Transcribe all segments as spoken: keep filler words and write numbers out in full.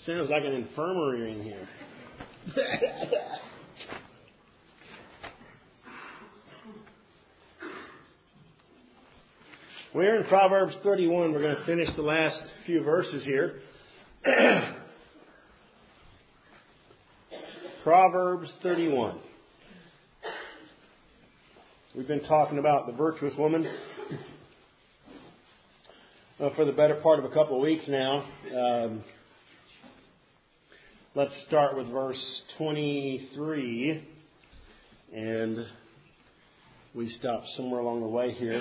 Sounds like an infirmary in here. We're in Proverbs thirty-one. We're going to finish the last few verses here. Proverbs thirty-one. We've been talking about the virtuous woman uh, for the better part of a couple of weeks now. Um, let's start with verse twenty-three. And we stop somewhere along the way here.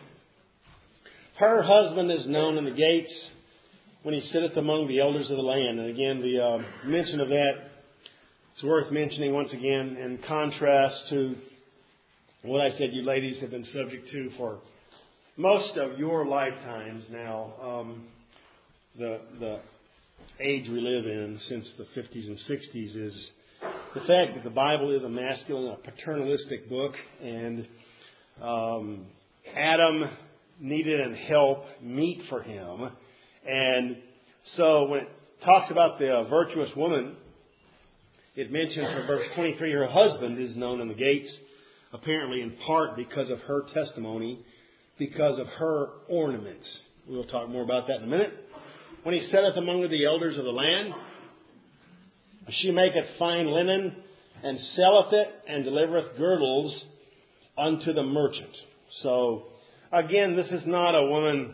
Her husband is known in the gates when he sitteth among the elders of the land. And again, the uh, mention of that, it's worth mentioning once again in contrast to what I said you ladies have been subject to for most of your lifetimes now. Um, the the age we live in since the fifties and sixties is the fact that the Bible is a masculine, a paternalistic book, and um, Adam needed an help meet for him. And so when it talks about the uh, virtuous woman, it mentions in verse twenty-three, her husband is known in the gates, apparently in part because of her testimony, because of her ornaments. We'll talk more about that in a minute. When he sitteth among the elders of the land, she maketh fine linen, and selleth it, and delivereth girdles unto the merchant. So, again, this is not a woman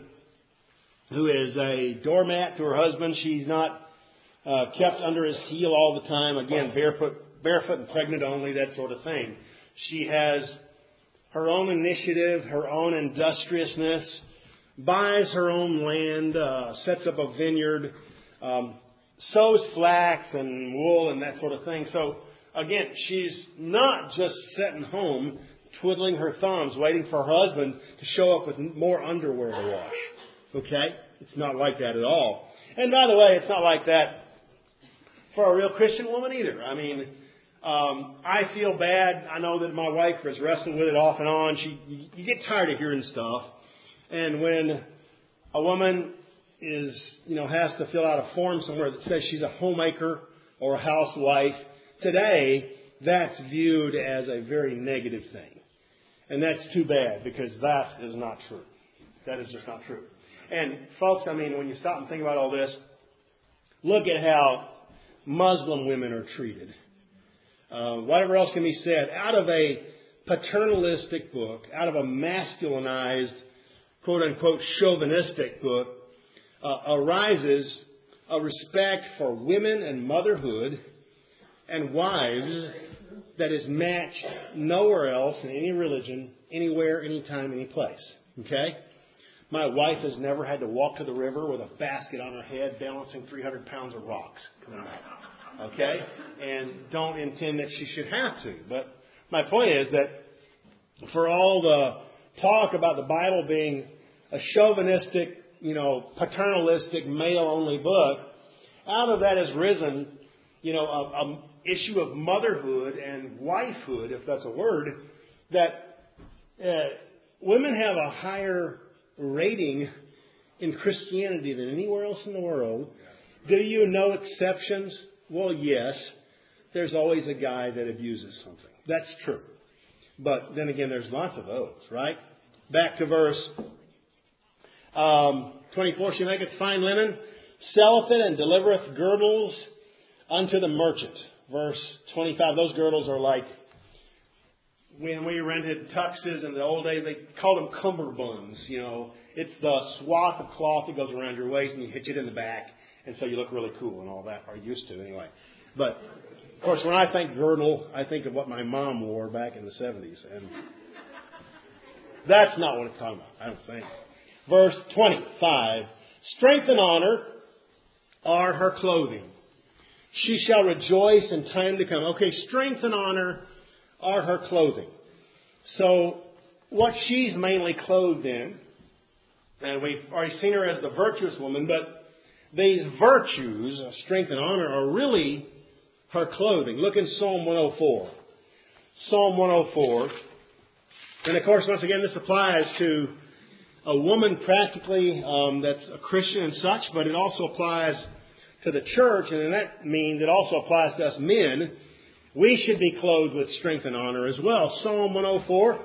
who is a doormat to her husband. She's not uh, kept under his heel all the time. Again, barefoot, barefoot and pregnant only, that sort of thing. She has her own initiative, her own industriousness, buys her own land, uh, sets up a vineyard, um, sows flax and wool and that sort of thing. So, again, she's not just sitting home twiddling her thumbs, waiting for her husband to show up with more underwear to wash. Okay? It's not like that at all. And by the way, it's not like that for a real Christian woman either. I mean, um, I feel bad. I know that my wife is wrestling with it off and on. She, you, you get tired of hearing stuff. And when a woman is, you know, has to fill out a form somewhere that says she's a homemaker or a housewife, today that's viewed as a very negative thing. And that's too bad, because that is not true. That is just not true. And folks, I mean, when you stop and think about all this, look at how Muslim women are treated. Uh, whatever else can be said, out of a paternalistic book, out of a masculinized, quote-unquote, chauvinistic book, uh, arises a respect for women and motherhood and wives that is matched nowhere else in any religion, anywhere, anytime, any place. Okay? My wife has never had to walk to the river with a basket on her head balancing three hundred pounds of rocks coming out. Okay? And don't intend that she should have to. But my point is that for all the talk about the Bible being a chauvinistic, you know, paternalistic, male-only book, out of that has risen, you know, a, a issue of motherhood and wifehood, if that's a word, that uh, women have a higher rating in Christianity than anywhere else in the world. Do you know exceptions? Well, yes. There's always a guy that abuses something. That's true. But then again, there's lots of those, right? Back to verse um, twenty-four. She maketh fine linen, selleth it, and delivereth girdles unto the merchant. Verse twenty-five, those girdles are like when we rented tuxes in the old days, they called them cummerbunds. You know, it's the swath of cloth that goes around your waist and you hitch it in the back. And so you look really cool and all that, or used to anyway. But, of course, when I think girdle, I think of what my mom wore back in the seventies. And that's not what it's talking about, I don't think. Verse twenty-five, strength and honor are her clothing. She shall rejoice in time to come. Okay, strength and honor are her clothing. So, what she's mainly clothed in, and we've already seen her as the virtuous woman, but these virtues, strength and honor, are really her clothing. Look in Psalm one oh four. Psalm one oh four. And of course, once again, this applies to a woman practically um, that's a Christian and such, but it also applies to the church, and that means it also applies to us men, we should be clothed with strength and honor as well. Psalm one oh four,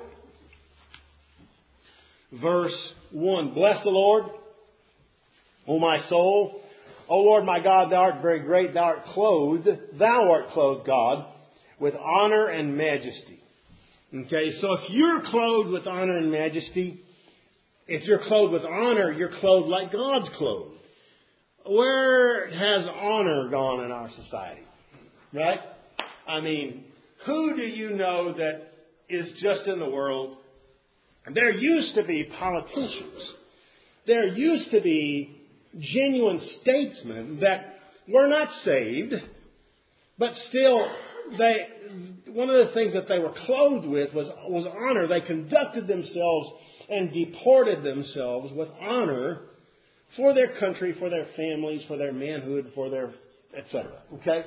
verse one. Bless the Lord, O my soul. O Lord my God, Thou art very great. Thou art clothed, Thou art clothed, God, with honor and majesty. Okay, so if you're clothed with honor and majesty, if you're clothed with honor, you're clothed like God's clothed. Where has honor gone in our society? Right? I mean, who do you know that is just in the world? There used to be politicians. There used to be genuine statesmen that were not saved, but still they, one of the things that they were clothed with was, was honor. They conducted themselves and deported themselves with honor for their country, for their families, for their manhood, for their et cetera. Okay?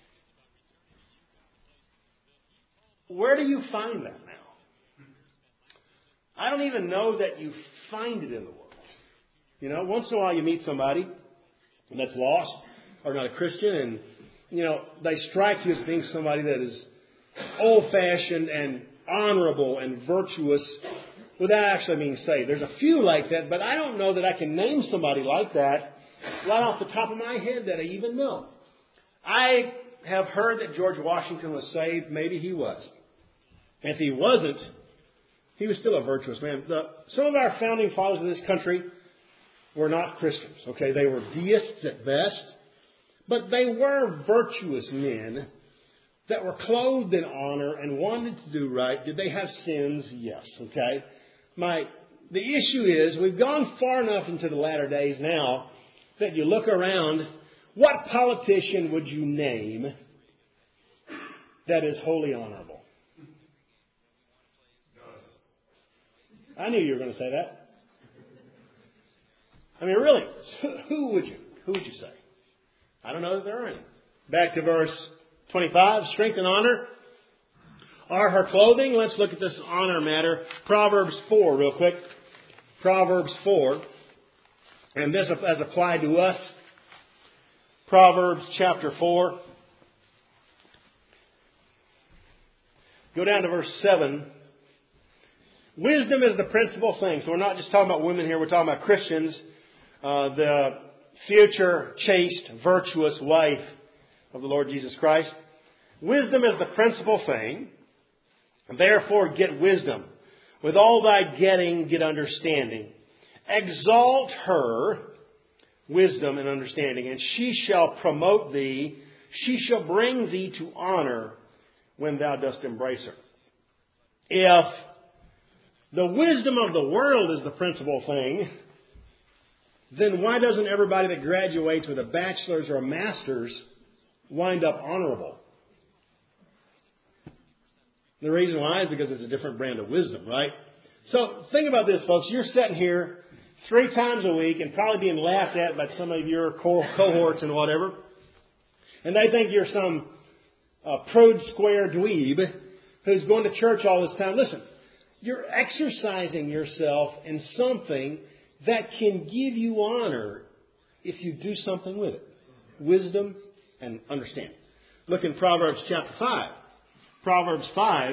Where do you find that now? I don't even know that you find it in the world. You know, once in a while you meet somebody that's lost or not a Christian, and, you know, they strike you as being somebody that is old-fashioned and honorable and virtuous without actually being saved. There's a few like that, but I don't know that I can name somebody like that right off the top of my head that I even know. I have heard that George Washington was saved. Maybe he was. If he wasn't, he was still a virtuous man. The, some of our founding fathers of this country were not Christians. Okay, they were deists at best, but they were virtuous men that were clothed in honor and wanted to do right. Did they have sins? Yes. Okay. My the issue is we've gone far enough into the latter days now that you look around. What politician would you name that is wholly honorable? I knew you were going to say that. I mean, really, who would you? Who would you say? I don't know that there are any. Back to verse twenty-five. Strength and honor are her clothing. Let's look at this honor matter. Proverbs four, real quick. Proverbs four. And this as applied to us. Proverbs chapter four. Go down to verse seven. Wisdom is the principal thing. So we're not just talking about women here. We're talking about Christians. Uh, the future chaste, virtuous wife of the Lord Jesus Christ. Wisdom is the principal thing. Therefore get wisdom. With all thy getting, get understanding. Exalt her, wisdom and understanding, and she shall promote thee. She shall bring thee to honor when thou dost embrace her. If the wisdom of the world is the principal thing, then why doesn't everybody that graduates with a bachelor's or a master's wind up honorable? The reason why is because it's a different brand of wisdom, right? So think about this, folks. You're sitting here three times a week and probably being laughed at by some of your co- cohorts and whatever. And they think you're some uh, prude square dweeb who's going to church all this time. Listen, you're exercising yourself in something that can give you honor if you do something with it. Wisdom and understanding. Look in Proverbs chapter five. Proverbs five.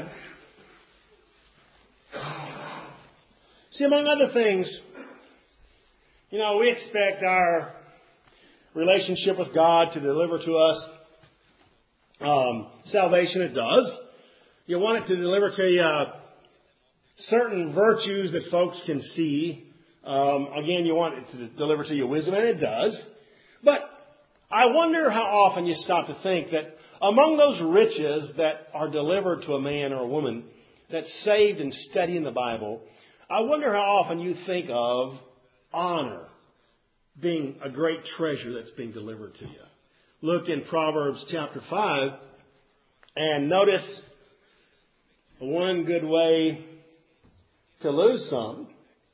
See, among other things, you know, we expect our relationship with God to deliver to us um, salvation. It does. You want it to deliver to you uh, certain virtues that folks can see. Um, again, you want it to deliver to you wisdom, and it does. But I wonder how often you stop to think that among those riches that are delivered to a man or a woman that's saved and studying the Bible, I wonder how often you think of honor being a great treasure that's being delivered to you. Look in Proverbs chapter five and notice one good way to lose some.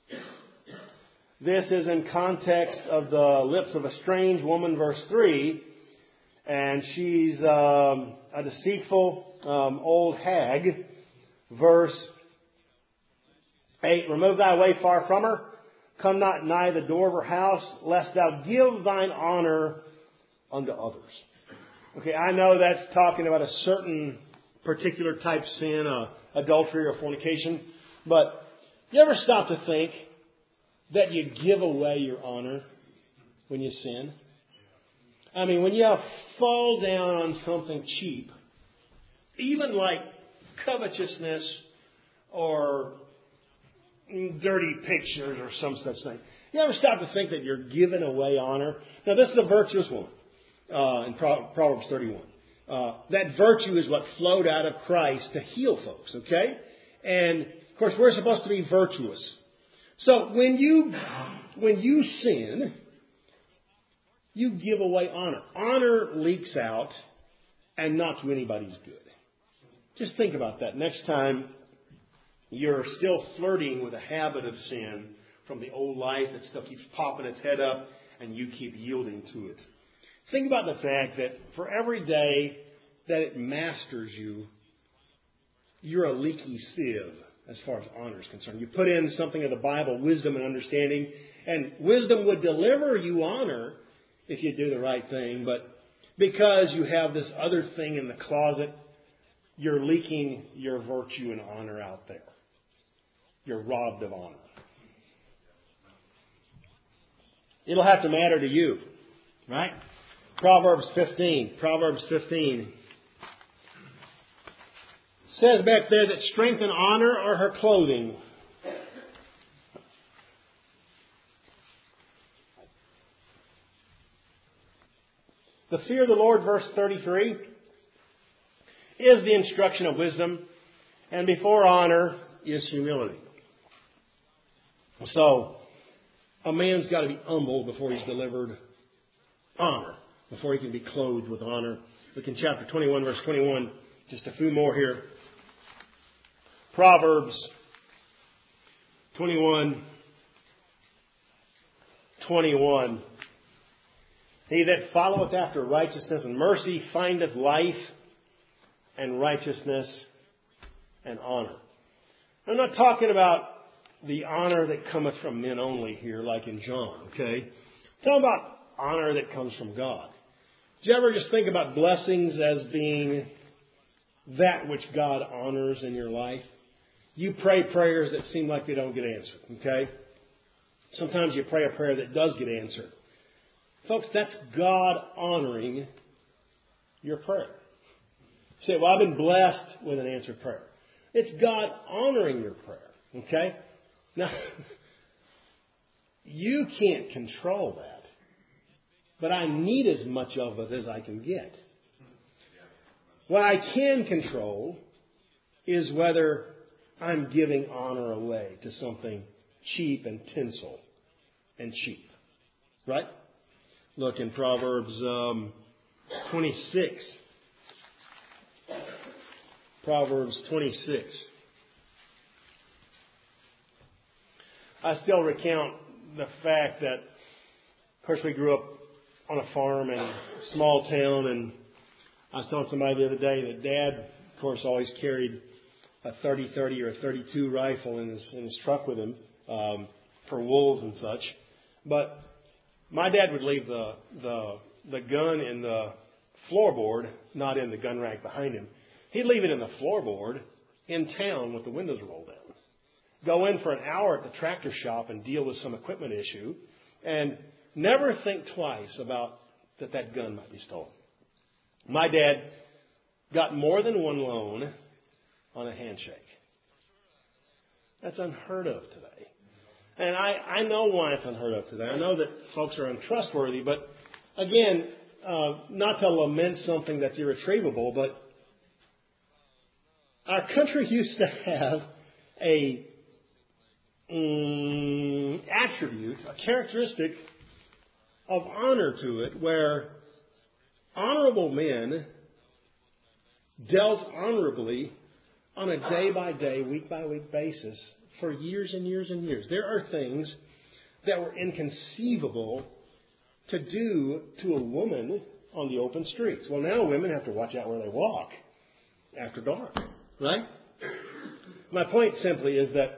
This is in context of the lips of a strange woman, verse three. And she's um, a deceitful um, old hag. Verse eight. Remove thy way far from her. Come not nigh the door of her house, lest thou give thine honor unto others. Okay, I know that's talking about a certain particular type sin, uh, adultery or fornication, but you ever stop to think that you give away your honor when you sin? I mean, when you fall down on something cheap, even like covetousness or dirty pictures or some such thing, you ever stop to think that you're giving away honor? Now, this is a virtuous woman uh, in Proverbs thirty-one. Uh, that virtue is what flowed out of Christ to heal folks, okay? And, of course, we're supposed to be virtuous. So when you when you sin, you give away honor. Honor leaks out and not to anybody's good. Just think about that. Next time you're still flirting with a habit of sin from the old life that still keeps popping its head up and you keep yielding to it. Think about the fact that for every day that it masters you, you're a leaky sieve as far as honor is concerned. You put in something of the Bible, wisdom and understanding, and wisdom would deliver you honor if you do the right thing. But because you have this other thing in the closet, you're leaking your virtue and honor out there. You're robbed of honor. It'll have to matter to you, right? Proverbs fifteen. Proverbs fifteen says back there that strength and honor are her clothing. The fear of the Lord, verse thirty-three, is the instruction of wisdom, and before honor is humility. So, a man's got to be humble before he's delivered honor, before he can be clothed with honor. Look in chapter twenty-one, verse twenty-one, just a few more here. Proverbs twenty-one, twenty-one. He that followeth after righteousness and mercy findeth life and righteousness and honor. I'm not talking about the honor that cometh from men only here, like in John, okay? I'm talking about honor that comes from God. Do you ever just think about blessings as being that which God honors in your life? You pray prayers that seem like they don't get answered, okay? Sometimes you pray a prayer that does get answered. Folks, that's God honoring your prayer. You say, well, I've been blessed with an answered prayer. It's God honoring your prayer, okay? Now, you can't control that, but I need as much of it as I can get. What I can control is whether I'm giving honor away to something cheap and tinsel and cheap. Right? Look in Proverbs um, twenty-six. Proverbs twenty-six. I still recount the fact that, of course, we grew up on a farm in a small town, and I was telling somebody the other day that Dad, of course, always carried a thirty thirty or a thirty-two rifle in his, in his truck with him um, for wolves and such. But my dad would leave the, the the gun in the floorboard, not in the gun rack behind him. He'd leave it in the floorboard in town with the windows rolled down. Go in for an hour at the tractor shop and deal with some equipment issue, and never think twice about that that gun might be stolen. My dad got more than one loan on a handshake. That's unheard of today. And I, I know why it's unheard of today. I know that folks are untrustworthy, but again, uh, not to lament something that's irretrievable, but our country used to have a um, attribute, a characteristic of honor to it, where honorable men dealt honorably on a day-by-day, week-by-week basis for years and years and years. There are things that were inconceivable to do to a woman on the open streets. Well, now women have to watch out where they walk after dark, right? My point simply is that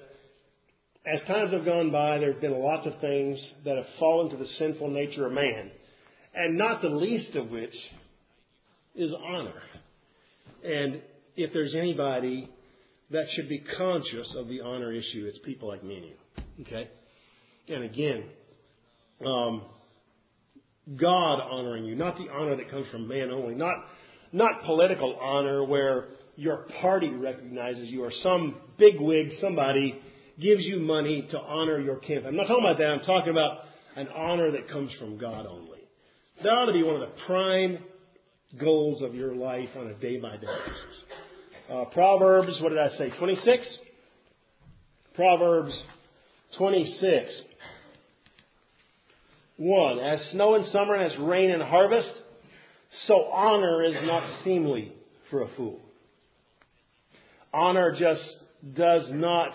as times have gone by, there have been lots of things that have fallen to the sinful nature of man. And not the least of which is honor. And if there's anybody that should be conscious of the honor issue, it's people like me and you. Okay? And again, um, God honoring you, not the honor that comes from man only, not not political honor where your party recognizes you or some bigwig, somebody gives you money to honor your campaign. I'm not talking about that. I'm talking about an honor that comes from God only. That ought to be one of the prime goals of your life on a day-by-day basis. Uh, Proverbs, what did I say, twenty-six? Proverbs twenty-six. One, as snow in summer and as rain in harvest, so honor is not seemly for a fool. Honor just does not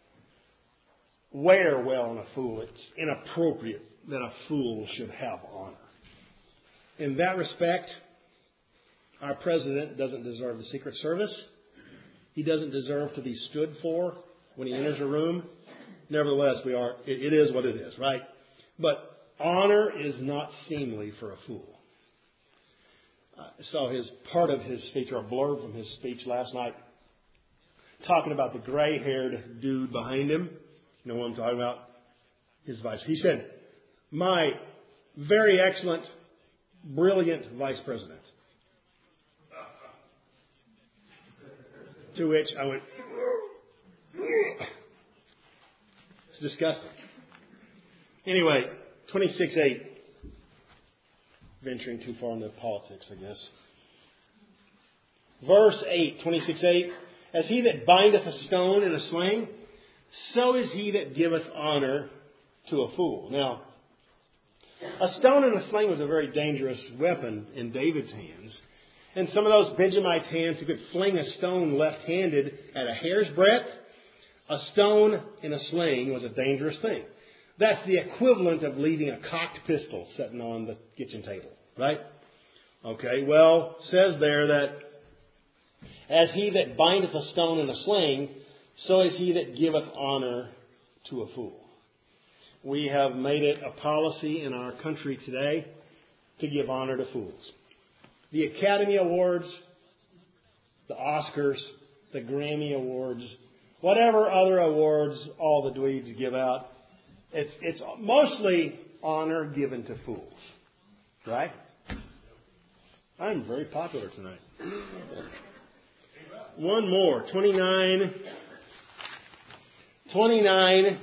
wear well on a fool. It's inappropriate that a fool should have honor. In that respect, our president doesn't deserve the Secret Service. He doesn't deserve to be stood for when he enters a room. Nevertheless, we are. It, it is what it is, right? But honor is not seemly for a fool. I saw his part of his speech, or a blurb from his speech last night, talking about the gray-haired dude behind him. You know what I'm talking about? His vice. He said, "My very excellent, brilliant vice president." To which I went, it's disgusting. Anyway, twenty-six eight. Venturing too far into politics, I guess. Verse eight, twenty-six eight. As he that bindeth a stone in a sling, so is he that giveth honor to a fool. Now, a stone in a sling was a very dangerous weapon in David's hands. And some of those Benjamite hands who could fling a stone left-handed at a hair's breadth, a stone in a sling was a dangerous thing. That's the equivalent of leaving a cocked pistol sitting on the kitchen table, right? Okay, well, it says there that as he that bindeth a stone in a sling, so is he that giveth honor to a fool. We have made it a policy in our country today to give honor to fools. The Academy Awards, the Oscars, the Grammy Awards, whatever other awards all the dweebs give out, it's, it's mostly honor given to fools. Right? I'm very popular tonight. One more. twenty-nine. twenty-nine.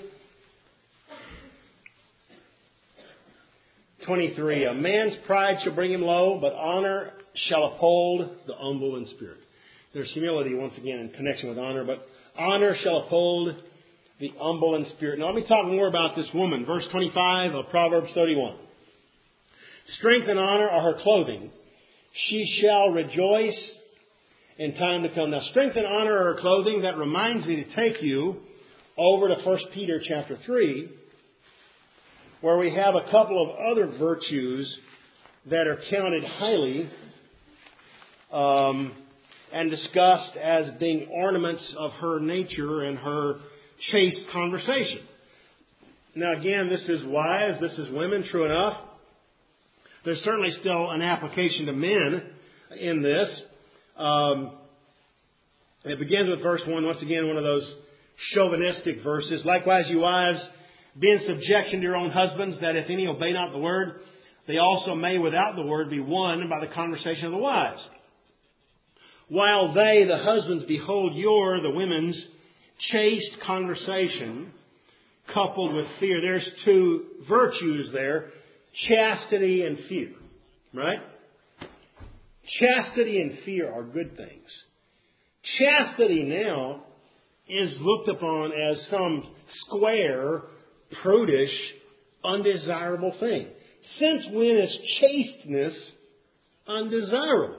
twenty-three. A man's pride shall bring him low, but honor shall uphold the humble in spirit. There's humility once again in connection with honor, but honor shall uphold the humble in spirit. Now let me talk more about this woman. Verse twenty-five of Proverbs thirty-one. Strength and honor are her clothing. She shall rejoice in time to come. Now strength and honor are her clothing. That reminds me to take you over to First Peter chapter three, where we have a couple of other virtues that are counted highly um, and discussed as being ornaments of her nature and her chaste conversation. Now again, this is wives, this is women, true enough. There's certainly still an application to men in this. Um, it begins with verse one, once again, one of those chauvinistic verses. Likewise, you wives, be in subjection to your own husbands, that if any obey not the word, they also may without the word be won by the conversation of the wives. While they, the husbands, behold your, the women's, chaste conversation coupled with fear. There's two virtues there, chastity and fear, right? Chastity and fear are good things. Chastity now is looked upon as some square, prudish, undesirable thing. Since when is chasteness undesirable?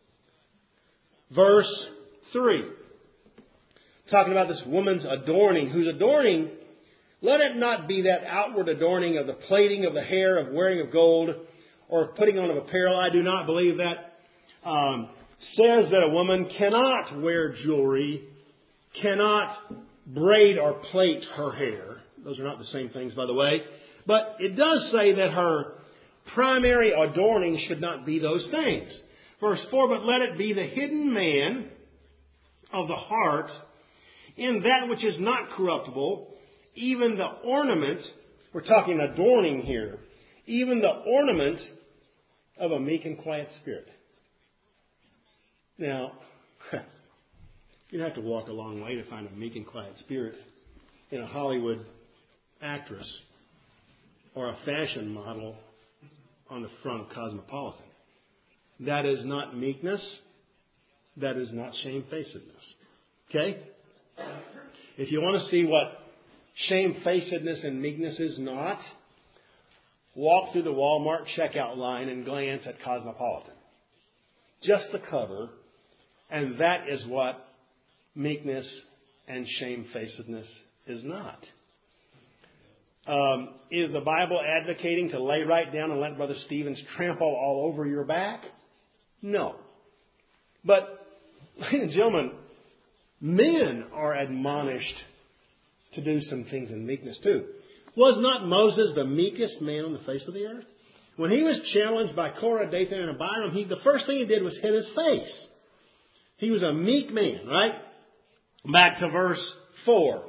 Verse three. Talking about this woman's adorning. Whose adorning, let it not be that outward adorning of the plaiting of the hair, of wearing of gold, or of putting on of apparel. I do not believe that um, says that a woman cannot wear jewelry, cannot braid or plait her hair. Those are not the same things, by the way. But it does say that her primary adorning should not be those things. Verse four, but let it be the hidden man of the heart in that which is not corruptible, even the ornament, we're talking adorning here, even the ornament of a meek and quiet spirit. Now, you'd have to walk a long way to find a meek and quiet spirit in a Hollywood actress or a fashion model on the front of Cosmopolitan. That is not meekness. That is not shamefacedness. Okay? If you want to see what shamefacedness and meekness is not, walk through the Walmart checkout line and glance at Cosmopolitan. Just the cover, and that is what meekness and shamefacedness is not. Um, is the Bible advocating to lay right down and let Brother Stevens trample all over your back? No. But, ladies and gentlemen, men are admonished to do some things in meekness too. Was not Moses the meekest man on the face of the earth? When he was challenged by Korah, Dathan, and Abiram, he, the first thing he did was hid his face. He was a meek man, right? Back to verse four.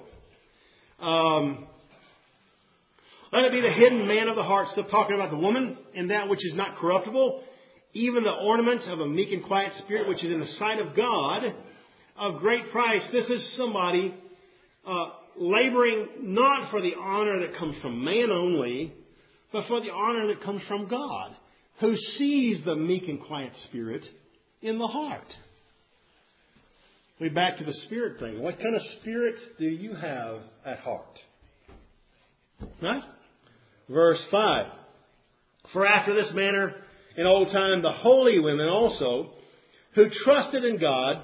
Um, let it be the hidden man of the heart, still talking about the woman, in that which is not corruptible, even the ornament of a meek and quiet spirit, which is in the sight of God, of great price. This is somebody uh, laboring not for the honor that comes from man only, but for the honor that comes from God, who sees the meek and quiet spirit in the heart. We're back to the spirit thing. What kind of spirit do you have at heart? Right? Verse five. For after this manner in old time the holy women also, who trusted in God,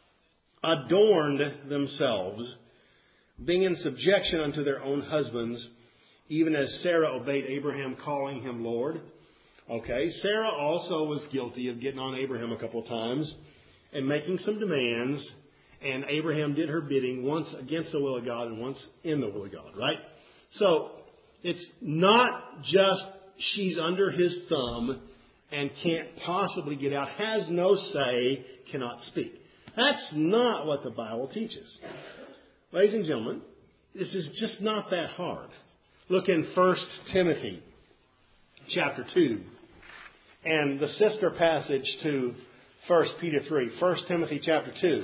adorned themselves, being in subjection unto their own husbands, even as Sarah obeyed Abraham, calling him Lord. Okay, Sarah also was guilty of getting on Abraham a couple of times and making some demands. And Abraham did her bidding, once against the will of God and once in the will of God, right? So, it's not just she's under his thumb and can't possibly get out, has no say, cannot speak. That's not what the Bible teaches. Ladies and gentlemen, this is just not that hard. Look in First Timothy chapter two and the sister passage to First Peter three. First Timothy chapter two.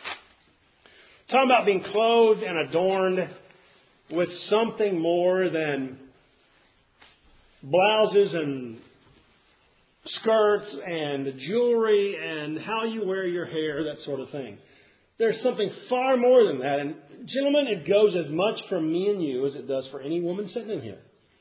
Talking about being clothed and adorned with something more than blouses and skirts and jewelry and how you wear your hair, that sort of thing. There's something far more than that. And gentlemen, it goes as much for me and you as it does for any woman sitting in here.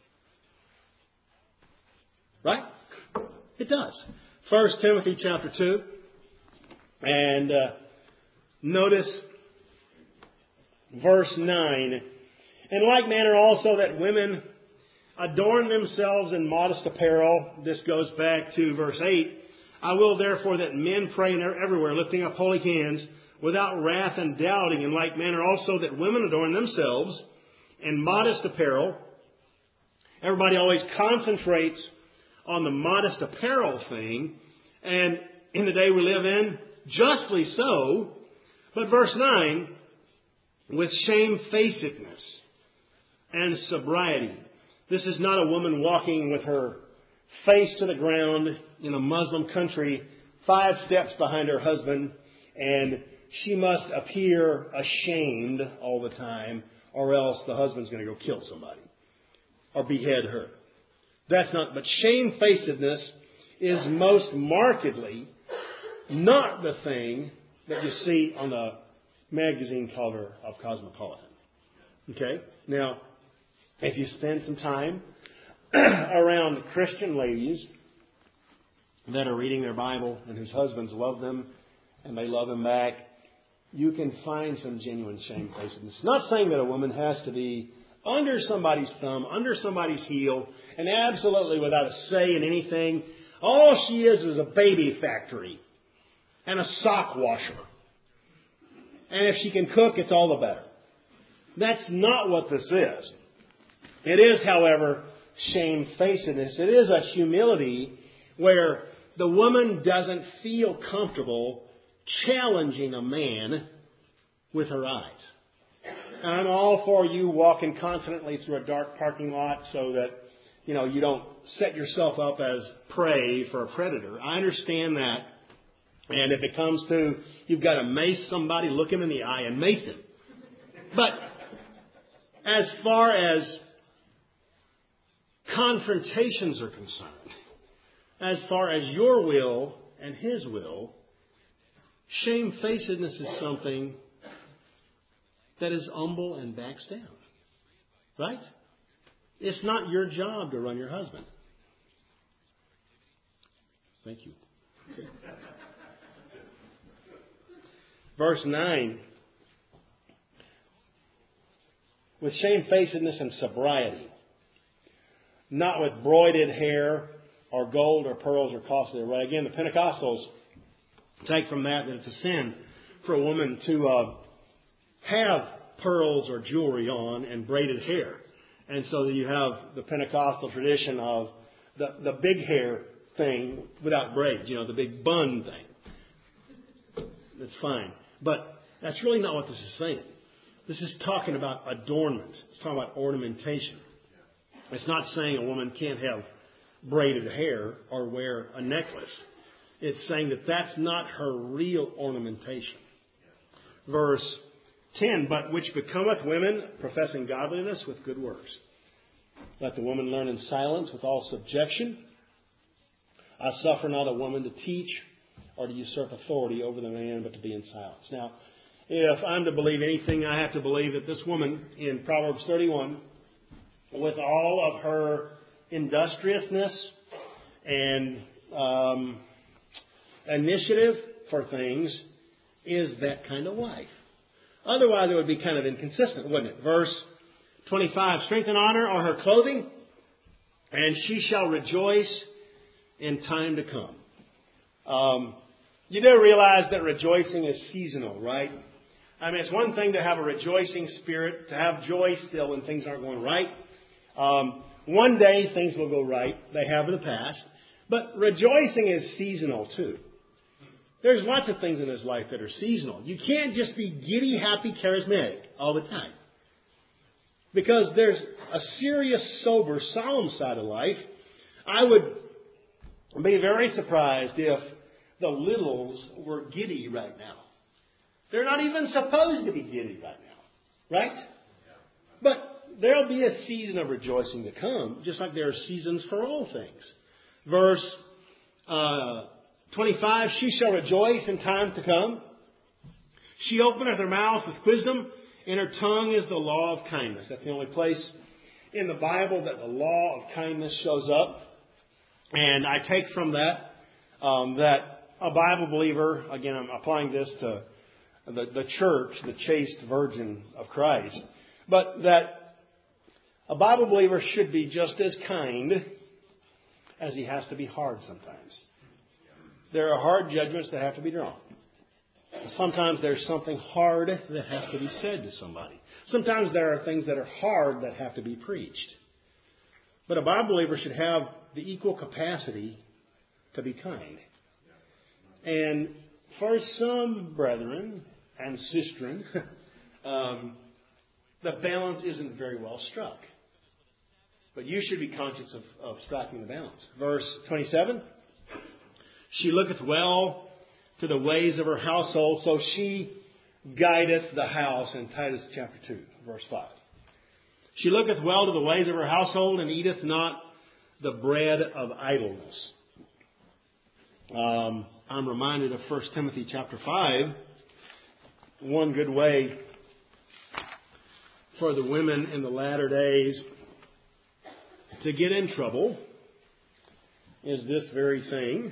Right? It does. First Timothy chapter two. And uh, notice verse nine. In like manner also that women adorn themselves in modest apparel. This goes back to verse eight. I will therefore that men pray everywhere, lifting up holy hands, without wrath and doubting. In like manner also that women adorn themselves in modest apparel. Everybody always concentrates on the modest apparel thing. And in the day we live in, justly so. But verse nine, with shamefacedness and sobriety. This is not a woman walking with her face to the ground in a Muslim country, five steps behind her husband, and she must appear ashamed all the time, or else the husband's going to go kill somebody or behead her. That's not, but shamefacedness is most markedly not the thing that you see on the magazine cover of Cosmopolitan. Okay? Now, if you spend some time around Christian ladies that are reading their Bible and whose husbands love them and they love them back, you can find some genuine shamefacedness. Not saying that a woman has to be under somebody's thumb, under somebody's heel, and absolutely without a say in anything. All she is is a baby factory and a sock washer. And if she can cook, it's all the better. That's not what this is. It is, however, shamefacedness. It is a humility where the woman doesn't feel comfortable challenging a man with her eyes. I'm all for you walking confidently through a dark parking lot so that, you know, you don't set yourself up as prey for a predator. I understand that. And if it comes to you've got to mace somebody, look him in the eye and mace him. But as far as confrontations are concerned, as far as your will and his will, shamefacedness is something that is humble and backs down. Right? It's not your job to run your husband. Thank you. Verse nine. With shamefacedness and sobriety, not with broided hair or gold or pearls or costly array. Again, the Pentecostals take from that that it's a sin for a woman to uh, have pearls or jewelry on and braided hair. And so you have the Pentecostal tradition of the, the big hair thing without braids, you know, the big bun thing. That's fine. But that's really not what this is saying. This is talking about adornment. It's talking about ornamentation. It's not saying a woman can't have braided hair or wear a necklace. It's saying that that's not her real ornamentation. Verse ten, but which becometh women professing godliness with good works. Let the woman learn in silence with all subjection. I suffer not a woman to teach or to usurp authority over the man, but to be in silence. Now, if I'm to believe anything, I have to believe that this woman in Proverbs thirty-one, with all of her industriousness and um, initiative for things, is that kind of wife. Otherwise, it would be kind of inconsistent, wouldn't it? Verse twenty-five, strength and honor are her clothing, and she shall rejoice in time to come. Um, you do realize that rejoicing is seasonal, right? I mean, it's one thing to have a rejoicing spirit, to have joy still when things aren't going right. Um, one day things will go right. They have in the past. But rejoicing is seasonal too. There's lots of things in this life that are seasonal. You can't just be giddy, happy, charismatic all the time. Because there's a serious, sober, solemn side of life. I would be very surprised if the littles were giddy right now. They're not even supposed to be giddy right now. Right? But there'll be a season of rejoicing to come, just like there are seasons for all things. Verse uh, twenty-five, she shall rejoice in time to come. She openeth her mouth with wisdom, and her tongue is the law of kindness. That's the only place in the Bible that the law of kindness shows up. And I take from that um, that a Bible believer, again, I'm applying this to the, the church, the chaste virgin of Christ, but that a Bible believer should be just as kind as he has to be hard sometimes. There are hard judgments that have to be drawn. Sometimes there's something hard that has to be said to somebody. Sometimes there are things that are hard that have to be preached. But a Bible believer should have the equal capacity to be kind. And for some brethren and sistren, um, the balance isn't very well struck. But you should be conscious of, of striking the balance. Verse twenty-seven, she looketh well to the ways of her household, so she guideth the house, in Titus chapter two, verse five. She looketh well to the ways of her household, and eateth not the bread of idleness. Um, I'm reminded of First Timothy chapter five. One good way for the women in the latter days to get in trouble is this very thing.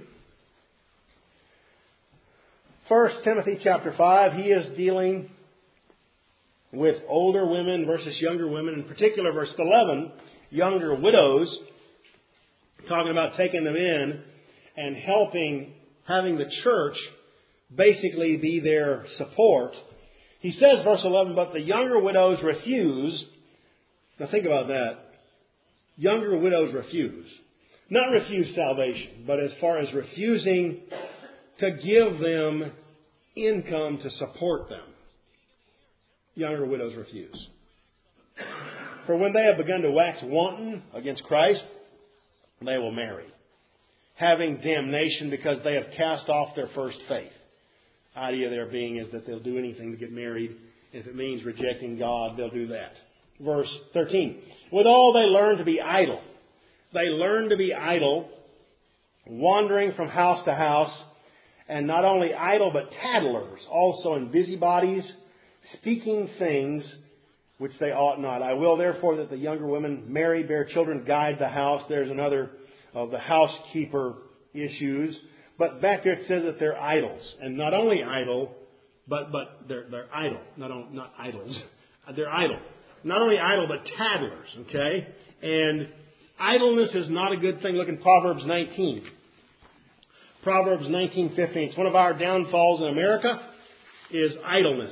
First Timothy chapter five, he is dealing with older women versus younger women. In particular, verse eleven, younger widows, talking about taking them in and helping, having the church basically be their support. He says, verse eleven, but the younger widows refuse. Now think about that. younger widows refuse. Not refuse salvation, but as far as refusing to give them income to support them. Younger widows refuse. For when they have begun to wax wanton against Christ, they will marry, having damnation because they have cast off their first faith. Idea there being is that they'll do anything to get married. If it means rejecting God, they'll do that. Verse thirteen. Withal they learn to be idle. They learn to be idle, wandering from house to house, and not only idle, but tattlers, also in busybodies, speaking things which they ought not. I will therefore that the younger women marry, bear children, guide the house. There's another of the housekeeper issues. But back there it says that they're idols. And not only idle, but but they're they're idle. Not on, not idols. They're idle. Not only idle, but tattlers. Okay? And idleness is not a good thing. Look in Proverbs nineteen. Proverbs nineteen fifteen. It's one of our downfalls in America is idleness.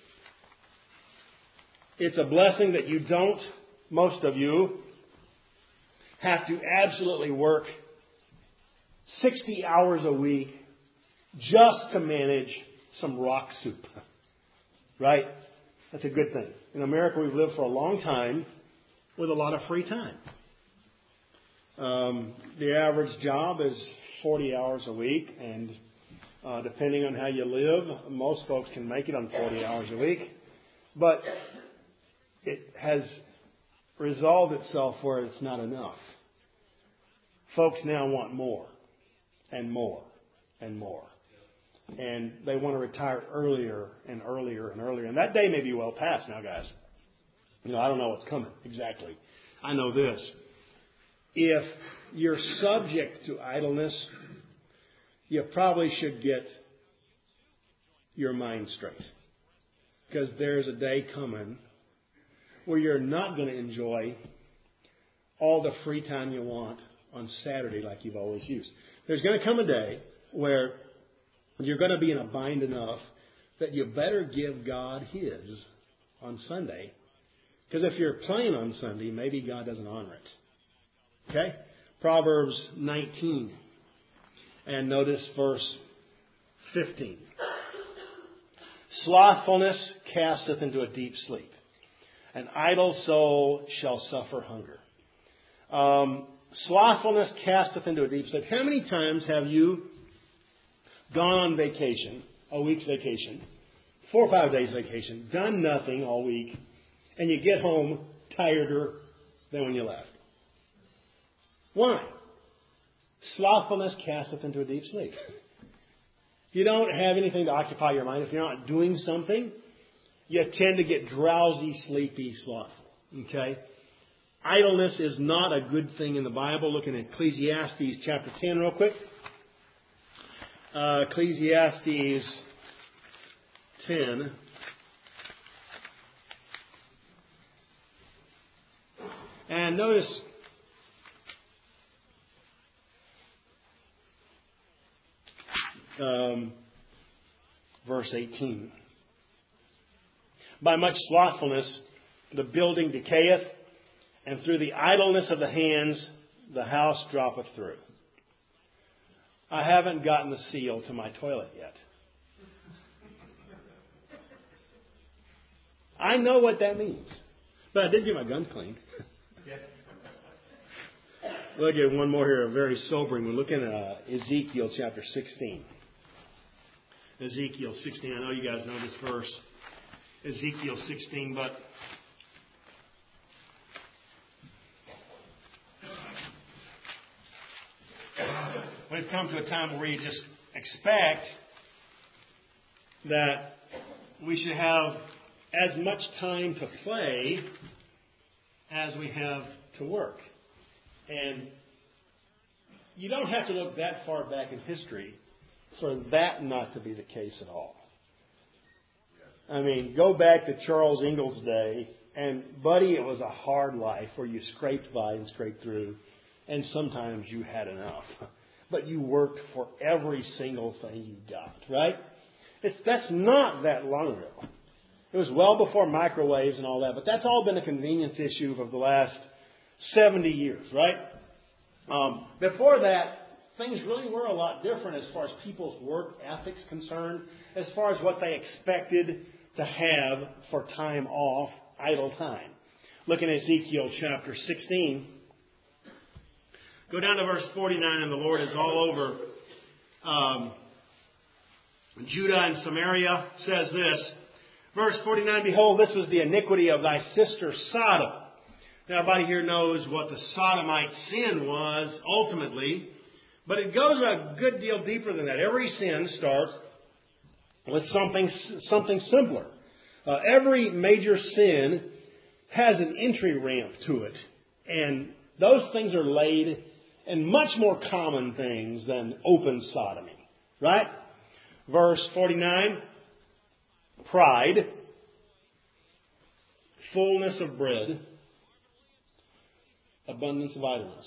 It's a blessing that you don't, most of you, have to absolutely work sixty hours a week just to manage some rock soup. Right? That's a good thing. In America, we've lived for a long time with a lot of free time. Um, the average job is forty hours a week, and uh, depending on how you live, most folks can make it on forty hours a week. But it has resolved itself where it's not enough. Folks now want more and more and more. And they want to retire earlier and earlier and earlier. And that day may be well past now, guys. You know, I don't know what's coming exactly. I know this. If you're subject to idleness, you probably should get your mind straight. Because there's a day coming where you're not going to enjoy all the free time you want on Saturday like you've always used. There's going to come a day where you're going to be in a bind enough that you better give God His on Sunday. Because if you're playing on Sunday, maybe God doesn't honor it. Okay? Proverbs nineteen. And notice verse fifteen. Slothfulness casteth into a deep sleep. An idle soul shall suffer hunger. Um, slothfulness casteth into a deep sleep. How many times have you gone on vacation, a week's vacation, four or five days vacation, done nothing all week, and you get home tireder than when you left? Why? Slothfulness casteth into a deep sleep. If you don't have anything to occupy your mind, if you're not doing something, you tend to get drowsy, sleepy, slothful. Okay? Idleness is not a good thing in the Bible. Look in Ecclesiastes chapter ten real quick. Uh, Ecclesiastes ten. And notice um, verse eighteen. By much slothfulness the building decayeth, and through the idleness of the hands the house droppeth through. I haven't gotten the seal to my toilet yet. I know what that means. But I did get my guns cleaned. Look at one more here, a very sobering one. Look at uh, Ezekiel chapter sixteen. Ezekiel sixteen. I know you guys know this verse. Ezekiel sixteen, but we've come to a time where you just expect that we should have as much time to play as we have to work. And you don't have to look that far back in history for that not to be the case at all. I mean, go back to Charles Ingalls' day, and buddy, it was a hard life where you scraped by and scraped through, and sometimes you had enough. But you worked for every single thing you got, right? It's, that's not that long ago. It was well before microwaves and all that, but that's all been a convenience issue of the last seventy years, right? Um, before that, things really were a lot different as far as people's work ethics concerned, as far as what they expected to have for time off, idle time. Look in Ezekiel chapter sixteen. Go down to verse forty-nine, and the Lord is all over um, Judah and Samaria. Says this, verse forty-nine, behold, this was the iniquity of thy sister Sodom. Now, everybody here knows what the sodomite sin was ultimately, but it goes a good deal deeper than that. Every sin starts with something something simpler. Uh, every major sin has an entry ramp to it, and those things are laid in much more common things than open sodomy, right? Verse forty-nine, pride, fullness of bread, abundance of idleness.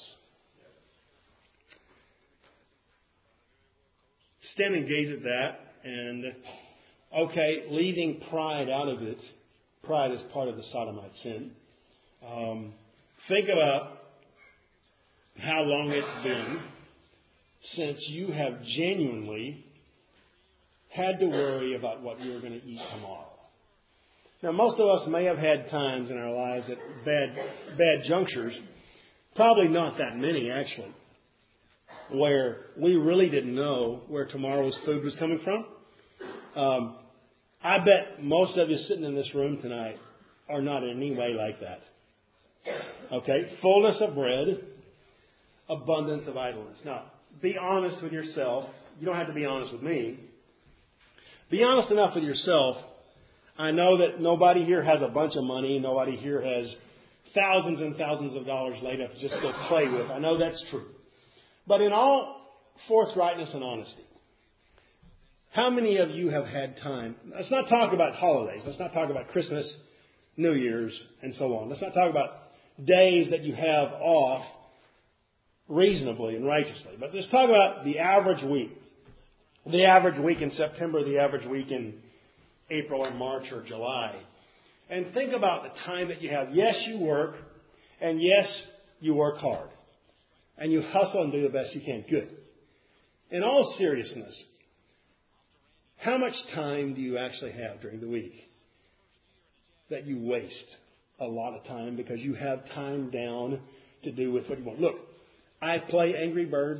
Stand and gaze at that, and okay, leaving pride out of it. Pride is part of the sodomite sin. Um, think about how long it's been since you have genuinely had to worry about what you're going to eat tomorrow. Now, most of us may have had times in our lives at bad, bad junctures, probably not that many actually, where we really didn't know where tomorrow's food was coming from. Um, I bet most of you sitting in this room tonight are not in any way like that. Okay? Fullness of bread, abundance of idleness. Now, be honest with yourself. You don't have to be honest with me. Be honest enough with yourself. I know that nobody here has a bunch of money. Nobody here has thousands and thousands of dollars laid up to just go play with. I know that's true. But in all forthrightness and honesty, how many of you have had time? Let's not talk about holidays. Let's not talk about Christmas, New Year's, and so on. Let's not talk about days that you have off reasonably and righteously. But let's talk about the average week. The average week in September, the average week in April or March or July. And think about the time that you have. Yes, you work. And yes, you work hard. And you hustle and do the best you can. Good. In all seriousness, how much time do you actually have during the week that you waste a lot of time because you have time down to do with what you want? Look, I play Angry Birds.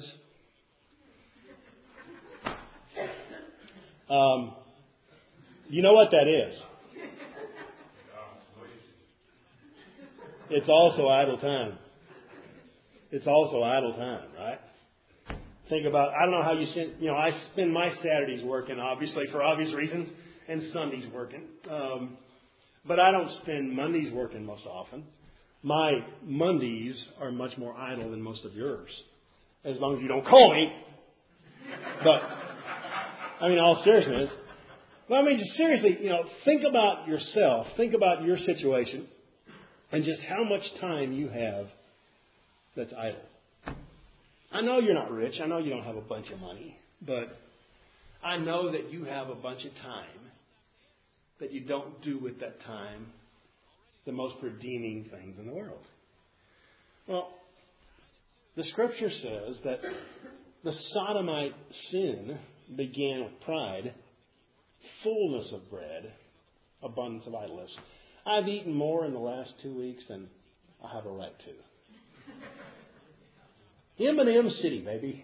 Um, you know what that is. It's also idle time. It's also idle time, right? Think about, I don't know how you spend, you know, I spend my Saturdays working, obviously, for obvious reasons, and Sundays working. Um, but I don't spend Mondays working most often. My Mondays are much more idle than most of yours, as long as you don't call me. But, I mean, all seriousness. Well, I mean, just seriously, you know, think about yourself. Think about your situation and just how much time you have that's idle. I know you're not rich. I know you don't have a bunch of money. But I know that you have a bunch of time that you don't do with that time the most redeeming things in the world. Well, the Scripture says that the sodomite sin began with pride, fullness of bread, abundance of idleness. I've eaten more in the last two weeks than I have a right to. M and M City, baby.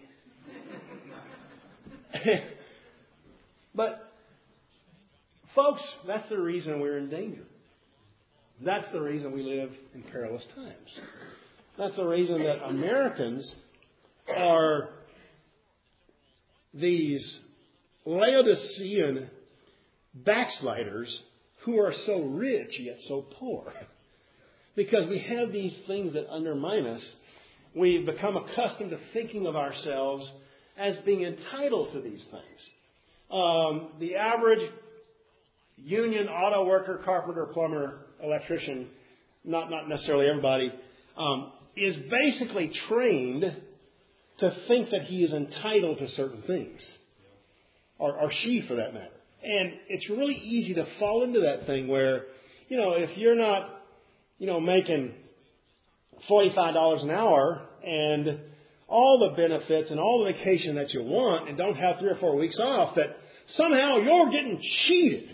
But, folks, that's the reason we're in danger. That's the reason we live in perilous times. That's the reason that Americans are these Laodicean backsliders who are so rich yet so poor. Because we have these things that undermine us. We've become accustomed to thinking of ourselves as being entitled to these things. Um, the average union auto worker, carpenter, plumber, electrician, not, not necessarily everybody, um, is basically trained to think that he is entitled to certain things. Or, or she, for that matter. And it's really easy to fall into that thing where, you know, if you're not, you know, making forty-five dollars an hour and all the benefits and all the vacation that you want and don't have three or four weeks off, that somehow you're getting cheated.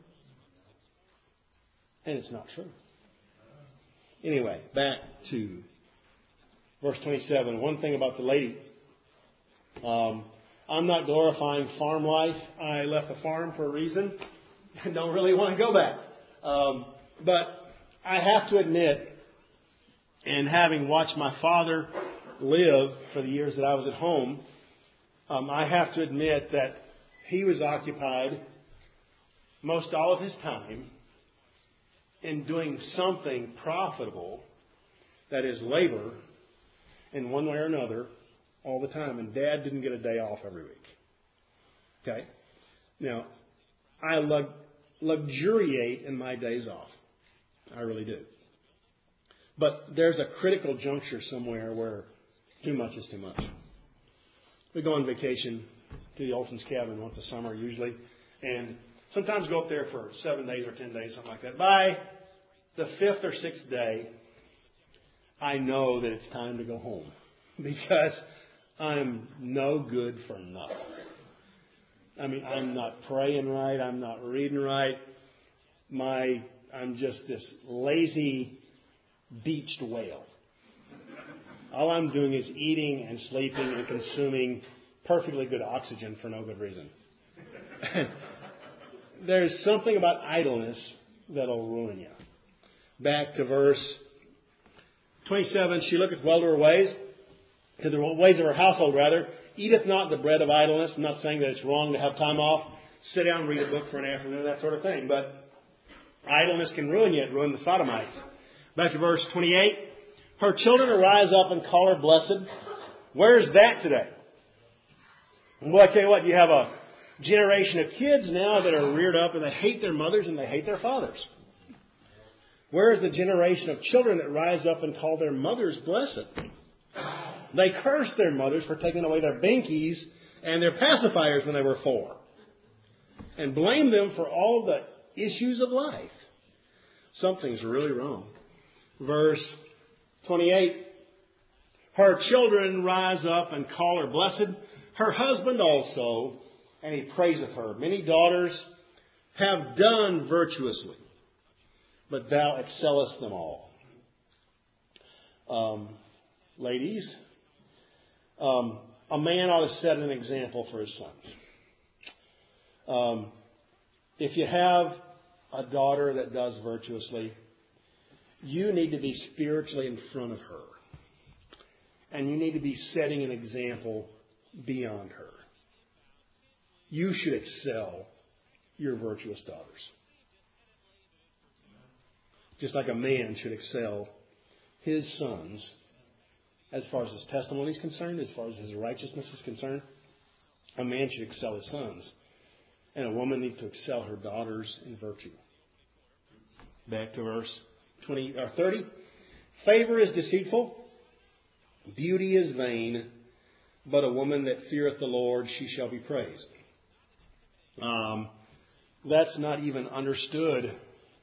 And it's not true. Anyway, back to verse twenty-seven. One thing about the lady. Um, I'm not glorifying farm life. I left the farm for a reason and don't really want to go back. Um, but I have to admit, and having watched my father live for the years that I was at home, um, I have to admit that he was occupied most all of his time in doing something profitable that is labor in one way or another all the time. And Dad didn't get a day off every week. Okay? Now, I lug- luxuriate in my days off. I really do. But there's a critical juncture somewhere where too much is too much. We go on vacation to the Olson's cabin once a summer usually, and sometimes go up there for seven days or ten days, something like that. By the fifth or sixth day, I know that it's time to go home because I'm no good for nothing. I mean, I'm not praying right. I'm not reading right. My, I'm just this lazy, beached whale. All I'm doing is eating and sleeping and consuming perfectly good oxygen for no good reason. There's something about idleness that'll ruin you. Back to verse twenty-seven. She looketh well to her ways, to the ways of her household rather. Eateth not the bread of idleness. I'm not saying that it's wrong to have time off, sit down and read a book for an afternoon, that sort of thing. But idleness can ruin you. It ruined the Sodomites. Back to verse twenty-eight. Her children arise up and call her blessed. Where's that today? Well, I tell you what, you have a generation of kids now that are reared up and they hate their mothers and they hate their fathers. Where is the generation of children that rise up and call their mothers blessed? They curse their mothers for taking away their binkies and their pacifiers when they were four. And blame them for all the issues of life. Something's really wrong. Verse twenty-eight. Her children rise up and call her blessed. Her husband also, and he praiseth her. Many daughters have done virtuously, but thou excellest them all. Um, ladies, um, a man ought to set an example for his sons. Um, if you have a daughter that does virtuously, you need to be spiritually in front of her. And you need to be setting an example beyond her. You should excel your virtuous daughters. Just like a man should excel his sons as far as his testimony is concerned, as far as his righteousness is concerned. A man should excel his sons. And a woman needs to excel her daughters in virtue. Back to verse twenty or thirty. Favor is deceitful, beauty is vain, but a woman that feareth the Lord, she shall be praised. Um, that's not even understood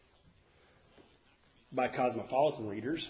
by cosmopolitan readers.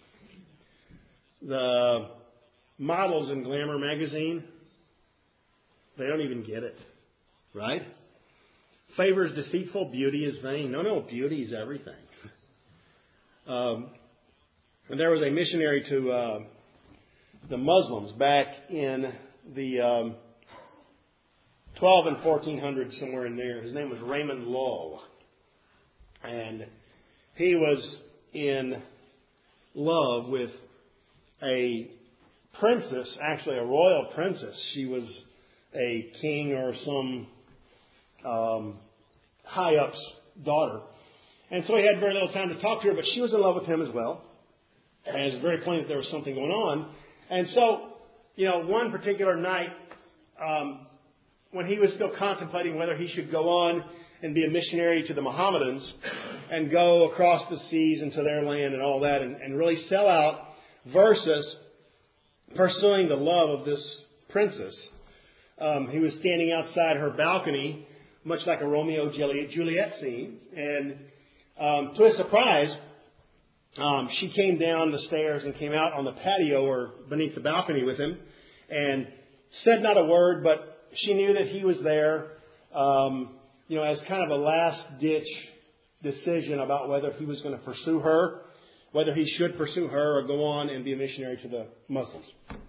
The models in Glamour magazine, they don't even get it, right? Favor is deceitful, beauty is vain. No, no, beauty is everything. Um, and there was a missionary to uh, the Muslims back in the um, twelve and fourteen hundreds, somewhere in there. His name was Raymond Lull. And he was in love with a princess, actually a royal princess. She was a king or some um, high-up's daughter. And so he had very little time to talk to her, but she was in love with him as well. And it was very plain that there was something going on. And so, you know, one particular night, um, when he was still contemplating whether he should go on and be a missionary to the Mohammedans and go across the seas into their land and all that and, and really sell out versus pursuing the love of this princess, um, he was standing outside her balcony, much like a Romeo Juliet scene, and Um, to his surprise, Um, she came down the stairs and came out on the patio or beneath the balcony with him and said not a word, but she knew that he was there, um, you know, as kind of a last-ditch decision about whether he was going to pursue her, whether he should pursue her or go on and be a missionary to the Muslims.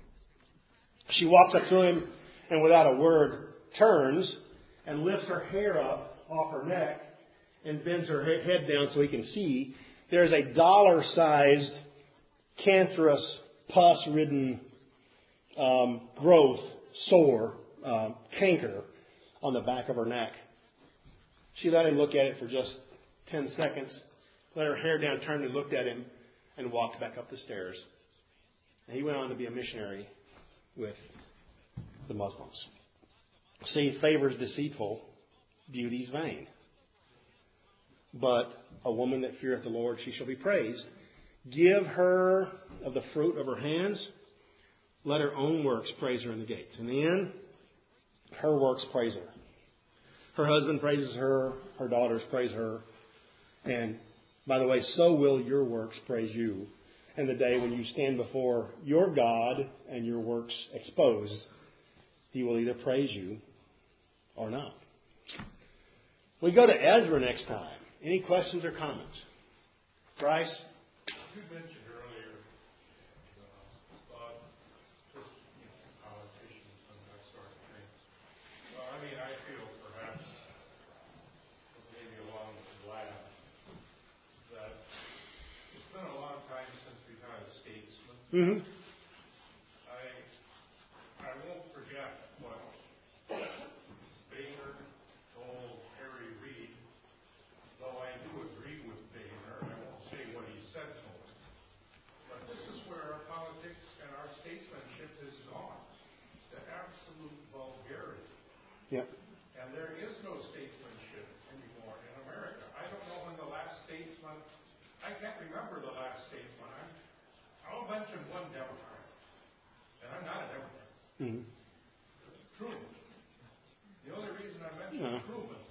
She walks up to him and without a word turns and lifts her hair up off her neck and bends her head down so he can see. There's a dollar-sized, cancerous, pus-ridden um, growth, sore, um, canker on the back of her neck. She let him look at it for just ten seconds, let her hair down, turned and looked at him, and walked back up the stairs. And he went on to be a missionary with the Muslims. See, favor is deceitful, beauty is vain. But a woman that feareth the Lord, she shall be praised. Give her of the fruit of her hands. Let her own works praise her in the gates. In the end, her works praise her. Her husband praises her. Her daughters praise her. And, by the way, so will your works praise you. And the day when you stand before your God and your works exposed, He will either praise you or not. We go to Ezra next time. Any questions or comments? Bryce? You mentioned earlier uh, about just, you know, politicians and that sort of thing. Well, I mean, I feel perhaps, maybe along with Vlad, that it's been a long time since we've had a statesman. Mm-hmm. I I won't forget what Boehner told Harry Reid. Though I do agree with Boehner, I won't say what he said to him. But this is where our politics and our statesmanship has gone, to absolute vulgarity. Yep. And there is no statesmanship anymore in America. I don't know when the last statesman, I can't remember the last statesman. I'm, I'll mention one Democrat, and I'm not a Democrat. Mm-hmm. Truman. The only reason I mention No. Truman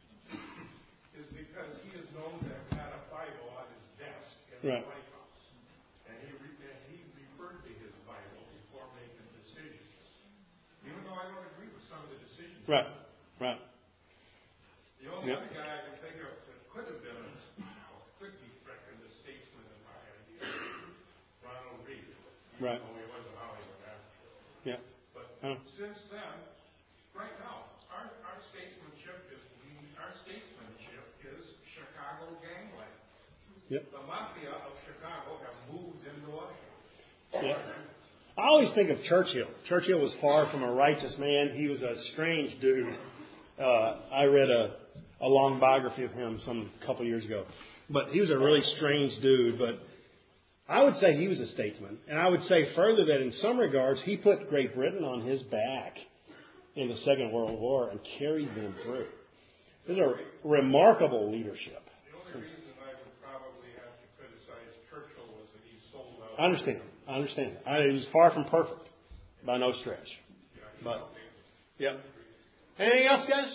is because he is known to have had a Bible on his desk in Right. the White House. And he, re- and he referred to his Bible before making decisions. Even though I don't agree with some of the decisions. Right. Right. The only Yep. other guy I can think of that could have been, or could be reckoned a statesman in my idea, Ronald Reagan. Even Right. though he was a Hollywood actor. Yeah. But Oh. since then, right now, our, our statesmanship is our statesmanship is Chicago gangland. Yep. The mafia of Chicago have moved into us. Yeah. I always think of Churchill. Churchill was far from a righteous man. He was a strange dude. Uh, I read a, a long biography of him some couple years ago. But he was a really strange dude. But I would say he was a statesman. And I would say further that in some regards, he put Great Britain on his back in the Second World War and carried them through. This is a remarkable leadership. The only reason I would probably have to criticize Churchill was that he sold out. I understand. I understand. I, he was far from perfect, by no stretch. Yeah, But, yep. Anything else, guys?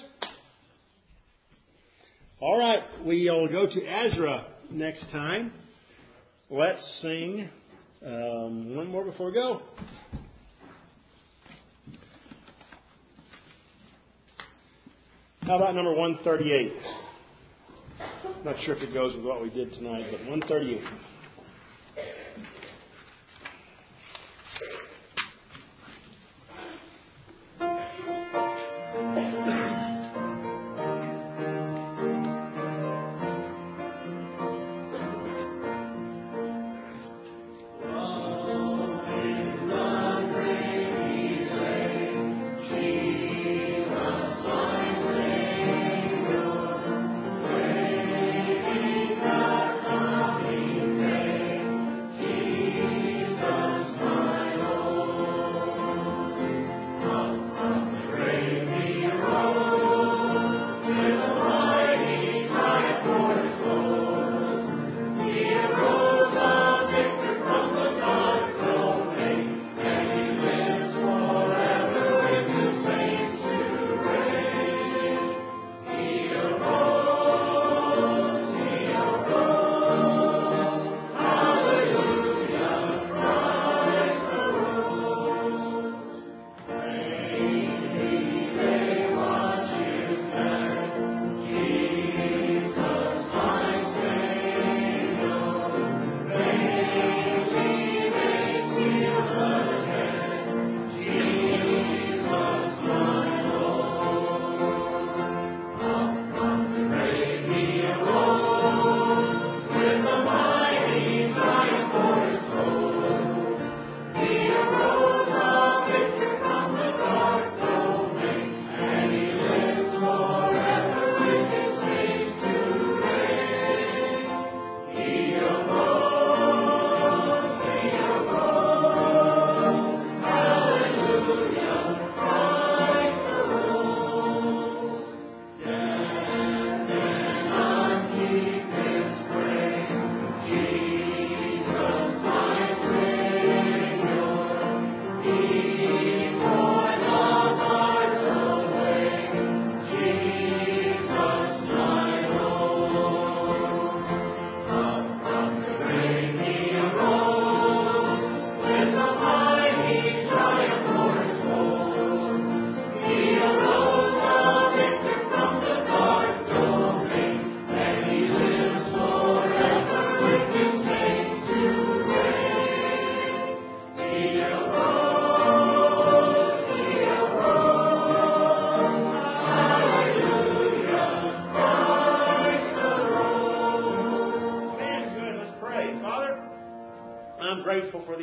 All right. We'll go to Ezra next time. Let's sing um, one more before we go. How about number one thirty-eight? Not sure if it goes with what we did tonight, but one thirty-eight. Coming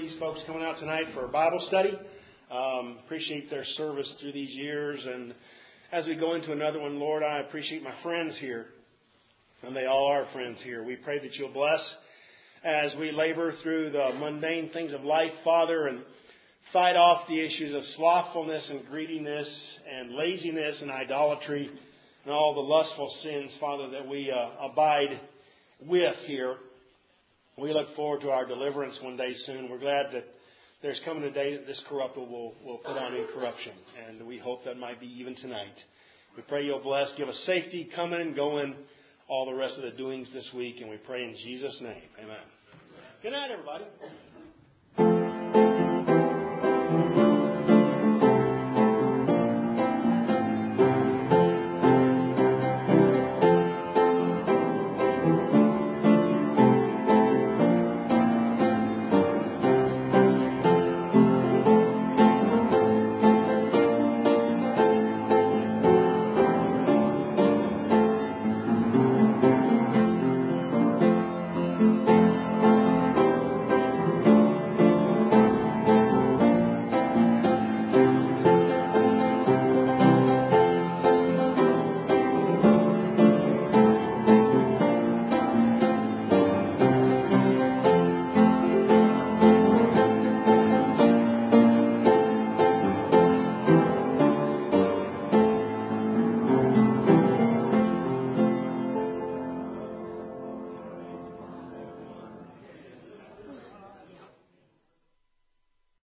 these folks coming out tonight for a Bible study. Um, appreciate their service through these years. And as we go into another one, Lord, I appreciate my friends here. And they all are friends here. We pray that you'll bless as we labor through the mundane things of life, Father, and fight off the issues of slothfulness and greediness and laziness and idolatry and all the lustful sins, Father, that we uh, abide with here. We look forward to our deliverance one day soon. We're glad that there's coming a day that this corruptible will, will put on incorruption, and we hope that might be even tonight. We pray you'll bless, give us safety, coming and going, all the rest of the doings this week, and we pray in Jesus' name. Amen. Good night, everybody.